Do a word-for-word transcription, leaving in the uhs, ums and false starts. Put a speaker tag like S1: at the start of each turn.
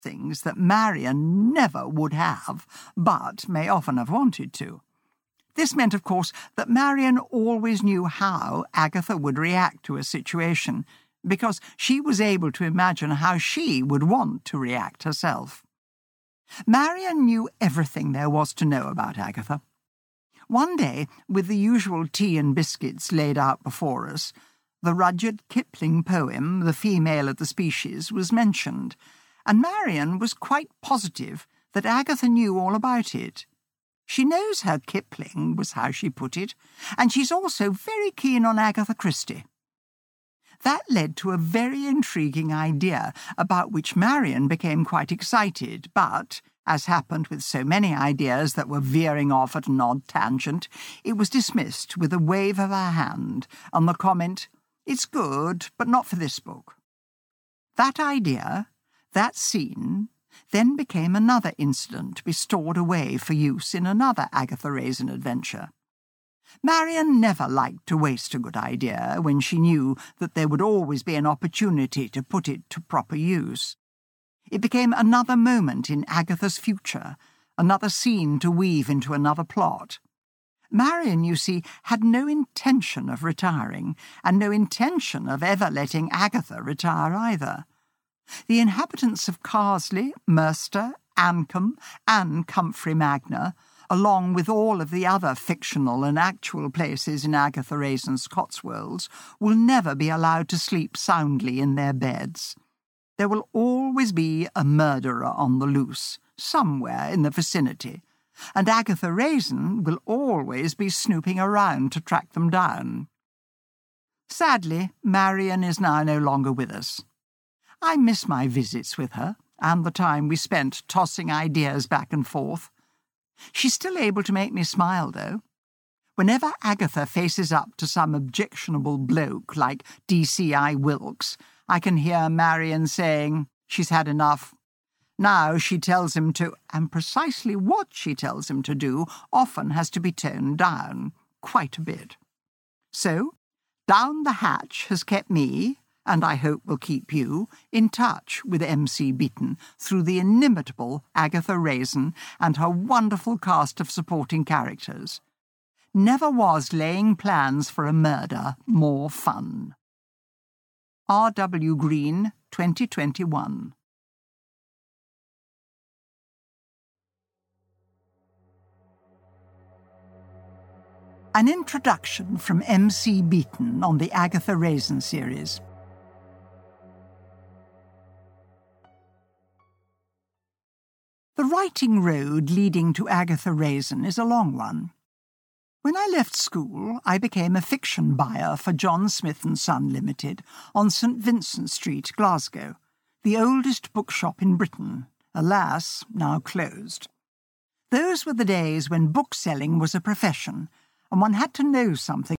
S1: things that Marian never would have, but may often have wanted to. This meant, of course, that Marian always knew how Agatha would react to a situation, because she was able to imagine how she would want to react herself. Marian knew everything there was to know about Agatha. One day, with the usual tea and biscuits laid out before us, the Rudyard Kipling poem, The Female of the Species, was mentioned, and Marian was quite positive that Agatha knew all about it. She knows her Kipling, was how she put it, and she's also very keen on Agatha Christie. That led to a very intriguing idea about which Marian became quite excited, but, as happened with so many ideas that were veering off at an odd tangent, it was dismissed with a wave of her hand and the comment, "It's good, but not for this book." That idea, that scene, then became another incident to be stored away for use in another Agatha Raisin adventure. Marian never liked to waste a good idea when she knew that there would always be an opportunity to put it to proper use. It became another moment in Agatha's future, another scene to weave into another plot. Marian, you see, had no intention of retiring, and no intention of ever letting Agatha retire either. The inhabitants of Carsley, Merster, Ancombe, and Comfrey Magna, along with all of the other fictional and actual places in Agatha Raisin's Cotswolds, will never be allowed to sleep soundly in their beds. There will always be a murderer on the loose, somewhere in the vicinity, and Agatha Raisin will always be snooping around to track them down. Sadly, Marian is now no longer with us. I miss my visits with her, and the time we spent tossing ideas back and forth. She's still able to make me smile, though. Whenever Agatha faces up to some objectionable bloke like D C I Wilkes, I can hear Marian saying she's had enough. Now she tells him to, and precisely what she tells him to do often has to be toned down, quite a bit. So, Down the Hatch has kept me, and I hope will keep you, in touch with M C Beaton through the inimitable Agatha Raisin and her wonderful cast of supporting characters. Never was laying plans for a murder more fun. R W Green, twenty twenty-one. An introduction from M C Beaton on the Agatha Raisin series. The writing road leading to Agatha Raisin is a long one. When I left school, I became a fiction buyer for John Smith and Son Limited on St Vincent Street, Glasgow, the oldest bookshop in Britain, alas, now closed. Those were the days when bookselling was a profession, and one had to know something